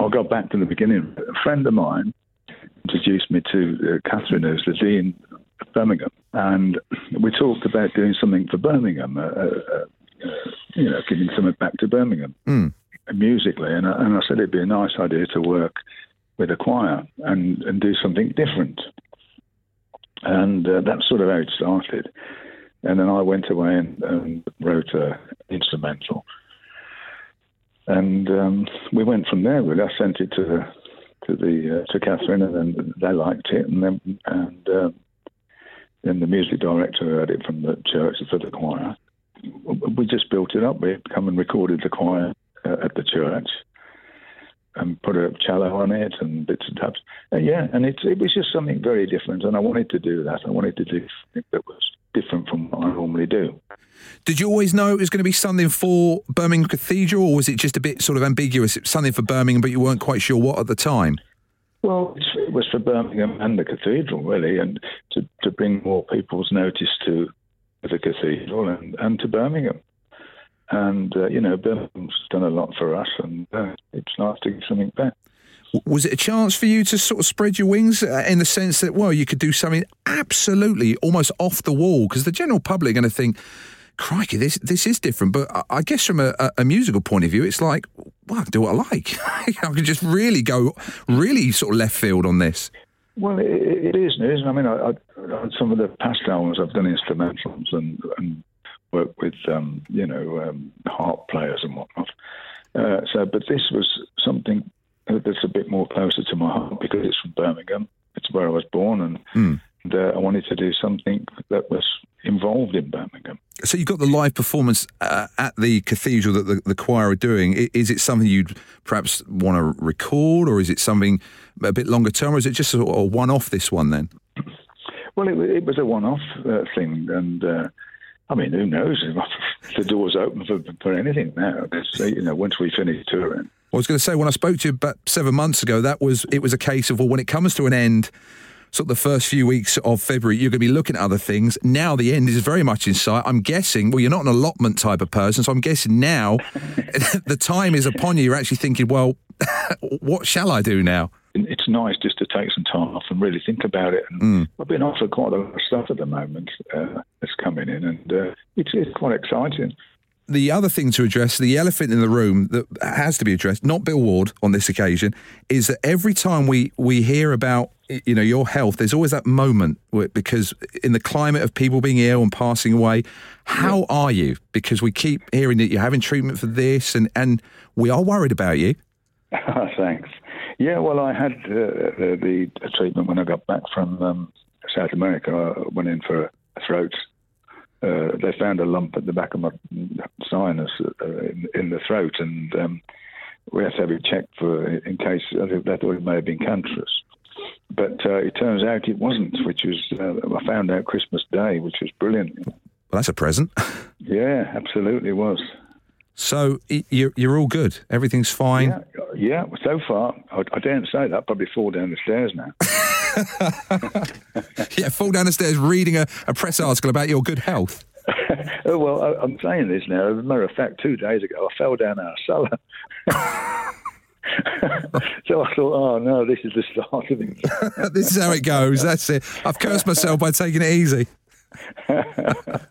I'll go back to the beginning. A friend of mine introduced me to Catherine, who's the Dean of Birmingham, and we talked about doing something for Birmingham, giving something back to Birmingham musically. And I said it'd be a nice idea to work with a choir and do something different. And that's sort of how it started. And then I went away and wrote an instrumental. And we went from there. Really, I sent it to Catherine, and then they liked it. And then the music director heard it from the church for the choir. We just built it up. We come and recorded the choir at the church and put a cello on it and bits and tabs. And it was just something very different. And I wanted to do that. I wanted to do something that was different from what I normally do. Did you always know it was going to be something for Birmingham Cathedral, or was it just a bit sort of ambiguous? It's something for Birmingham, but you weren't quite sure what at the time? Well, it was for Birmingham and the cathedral, really, and to bring more people's notice to the cathedral and to Birmingham. And, Birmingham's done a lot for us, and it's nice to give something back. Was it a chance for you to sort of spread your wings in the sense that, well, you could do something absolutely almost off the wall? Because the general public are going to think, crikey, this is different. But I guess from a musical point of view, it's like, well, I can do what I like. I can just really go really sort of left field on this. Well, it is news. I mean, I some of the past albums I've done instrumentals and worked with, harp players and whatnot. But this was something that's a bit more closer to my heart because it's from Birmingham. It's where I was born, and I wanted to do something that was involved in Birmingham. So you've got the live performance at the cathedral that the choir are doing. Is it something you'd perhaps want to record, or is it something a bit longer term, or is it just a one-off, this one then? Well, it was a one-off thing, and who knows? The door's open for anything now. Once we finish touring. I was going to say, when I spoke to you about 7 months ago, it was a case of, well, when it comes to an end, sort of the first few weeks of February, you're going to be looking at other things. Now the end is very much in sight. I'm guessing, well, you're not an allotment type of person, so I'm guessing now the time is upon you. You're actually thinking, well, what shall I do now? It's nice just to take some time off and really think about it. And I've been offered quite a lot of stuff at the moment that's coming in, and it's quite exciting. The other thing to address, the elephant in the room that has to be addressed, not Bill Ward on this occasion, is that every time we hear about your health, there's always that moment because in the climate of people being ill and passing away, how are you? Because we keep hearing that you're having treatment for this, and we are worried about you. Thanks. Yeah, well, I had the treatment when I got back from South America. I went in for a throat. They found a lump at the back of my sinus in the throat, and we had to have it checked in case they thought it may have been cancerous. But it turns out it wasn't, which was I found out Christmas Day, which was brilliant. Well, that's a present. Yeah, absolutely was. So you're all good. Everything's fine. Yeah. So far, I daren't say that. Probably fall down the stairs now. Yeah, fall down the stairs reading a press article about your good health. Oh, well, I'm saying this now. As a matter of fact, 2 days ago, I fell down our cellar. So I thought, oh, no, this is the start of it. This is how it goes. That's it. I've cursed myself by taking it easy.